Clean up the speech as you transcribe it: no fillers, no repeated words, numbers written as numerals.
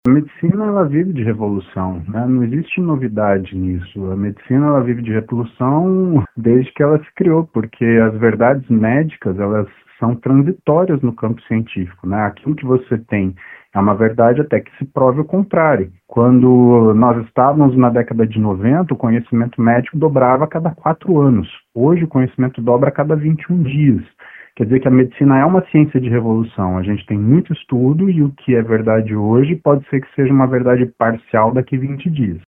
A medicina ela vive de revolução, né? Não existe novidade nisso. A medicina ela vive de revolução desde que ela se criou, porque as verdades médicas elas são transitórias no campo científico, né? Aquilo que você tem é uma verdade até que se prove o contrário. Quando nós estávamos na década de 90, o conhecimento médico dobrava a cada 4 anos. Hoje o conhecimento dobra a cada 21 dias. Quer dizer que a medicina é uma ciência de revolução. A gente tem muito estudo e o que é verdade hoje pode ser que seja uma verdade parcial daqui a 20 dias.